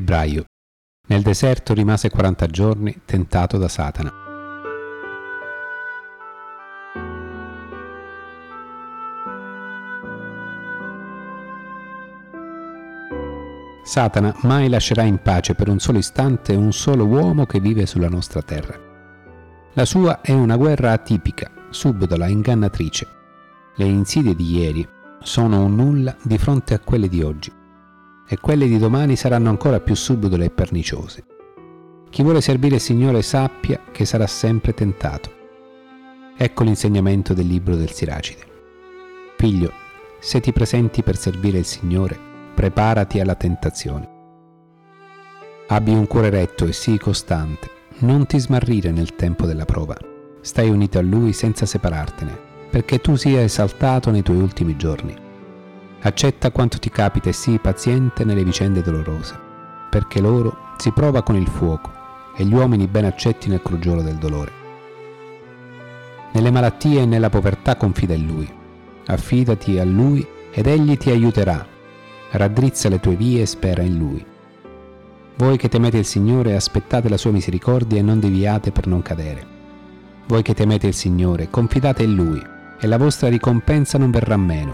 Febbraio. Nel deserto rimase 40 giorni tentato da Satana. Satana mai lascerà in pace per un solo istante un solo uomo che vive sulla nostra terra. La sua è una guerra atipica, subdola, ingannatrice. Le insidie di ieri sono un nulla di fronte a quelle di oggi, e quelle di domani saranno ancora più subdole e perniciose. Chi vuole servire il Signore sappia che sarà sempre tentato. Ecco l'insegnamento del libro del Siracide. Figlio, se ti presenti per servire il Signore, preparati alla tentazione. Abbi un cuore retto e sii costante, non ti smarrire nel tempo della prova. Stai unito a Lui senza separartene, perché tu sia esaltato nei tuoi ultimi giorni. Accetta quanto ti capita e sii paziente nelle vicende dolorose, perché loro si prova con il fuoco e gli uomini ben accetti nel crogiolo del dolore. Nelle malattie e nella povertà confida in Lui. Affidati a Lui ed Egli ti aiuterà. Raddrizza le tue vie e spera in Lui. Voi che temete il Signore, aspettate la sua misericordia e non deviate per non cadere. Voi che temete il Signore, confidate in Lui, e la vostra ricompensa non verrà meno.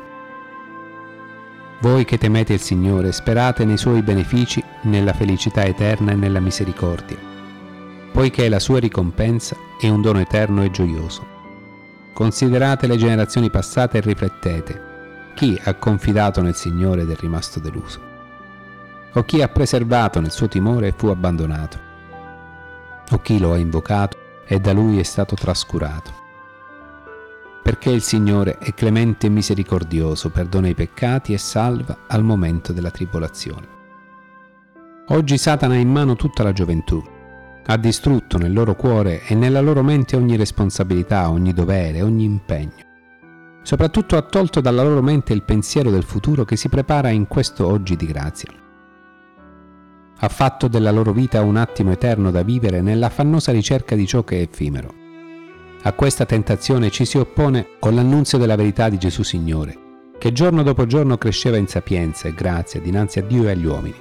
Voi che temete il Signore, sperate nei suoi benefici, nella felicità eterna e nella misericordia, poiché la sua ricompensa è un dono eterno e gioioso. Considerate le generazioni passate e riflettete. Chi ha confidato nel Signore ed è rimasto deluso? O chi ha preservato nel suo timore e fu abbandonato? O chi lo ha invocato e da lui è stato trascurato? Perché il Signore è clemente e misericordioso, perdona i peccati e salva al momento della tribolazione. Oggi Satana ha in mano tutta la gioventù. Ha distrutto nel loro cuore e nella loro mente ogni responsabilità, ogni dovere, ogni impegno. Soprattutto ha tolto dalla loro mente il pensiero del futuro che si prepara in questo oggi di grazia. Ha fatto della loro vita un attimo eterno da vivere nell'affannosa ricerca di ciò che è effimero. A questa tentazione ci si oppone con l'annunzio della verità di Gesù Signore, che giorno dopo giorno cresceva in sapienza e grazia dinanzi a Dio e agli uomini.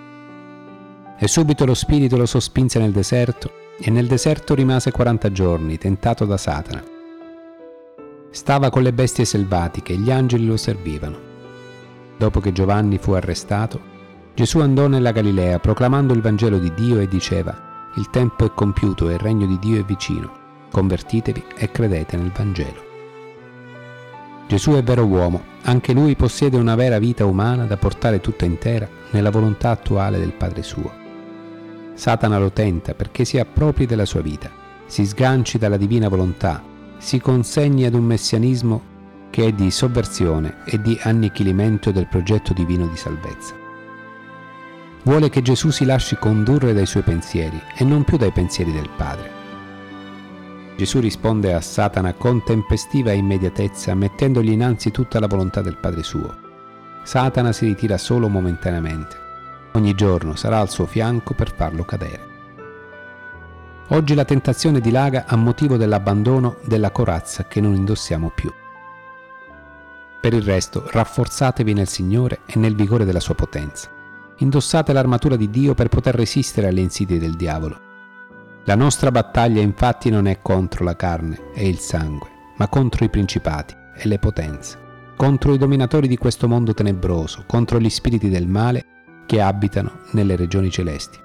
E subito lo spirito lo sospinse nel deserto, e nel deserto rimase 40 giorni, tentato da Satana. Stava con le bestie selvatiche e gli angeli lo servivano. Dopo che Giovanni fu arrestato, Gesù andò nella Galilea proclamando il Vangelo di Dio e diceva: «Il tempo è compiuto e il regno di Dio è vicino. Convertitevi e credete nel Vangelo». Gesù è vero uomo, anche lui possiede una vera vita umana da portare tutta intera nella volontà attuale del Padre suo. Satana lo tenta perché si appropri della sua vita, si sganci dalla divina volontà, si consegni ad un messianismo che è di sovversione e di annichilimento del progetto divino di salvezza. Vuole che Gesù si lasci condurre dai suoi pensieri e non più dai pensieri del Padre. Gesù risponde a Satana con tempestiva immediatezza, mettendogli innanzi tutta la volontà del Padre suo. Satana si ritira solo momentaneamente. Ogni giorno sarà al suo fianco per farlo cadere. Oggi la tentazione dilaga a motivo dell'abbandono della corazza che non indossiamo più. Per il resto, rafforzatevi nel Signore e nel vigore della sua potenza. Indossate l'armatura di Dio per poter resistere alle insidie del diavolo. La nostra battaglia infatti non è contro la carne e il sangue, ma contro i principati e le potenze, contro i dominatori di questo mondo tenebroso, contro gli spiriti del male che abitano nelle regioni celesti.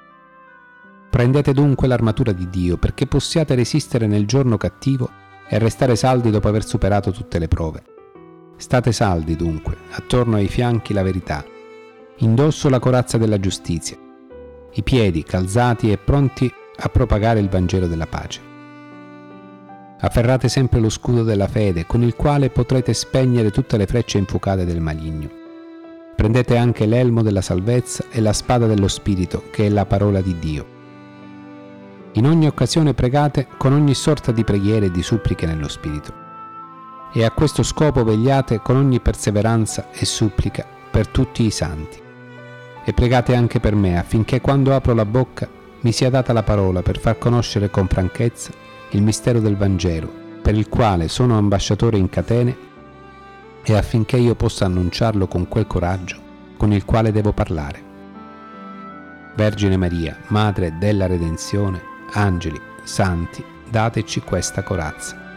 Prendete dunque l'armatura di Dio perché possiate resistere nel giorno cattivo e restare saldi dopo aver superato tutte le prove. State saldi dunque, attorno ai fianchi la verità, indosso la corazza della giustizia, i piedi calzati e pronti a propagare il Vangelo della pace. Afferrate sempre lo scudo della fede con il quale potrete spegnere tutte le frecce infuocate del maligno. Prendete anche l'elmo della salvezza e la spada dello Spirito che è la parola di Dio. In ogni occasione pregate con ogni sorta di preghiere e di suppliche nello Spirito. E a questo scopo vegliate con ogni perseveranza e supplica per tutti i santi. E pregate anche per me affinché quando apro la bocca mi sia data la parola per far conoscere con franchezza il mistero del Vangelo, per il quale sono ambasciatore in catene, e affinché io possa annunciarlo con quel coraggio con il quale devo parlare. Vergine Maria, Madre della Redenzione, angeli, santi, dateci questa corazza.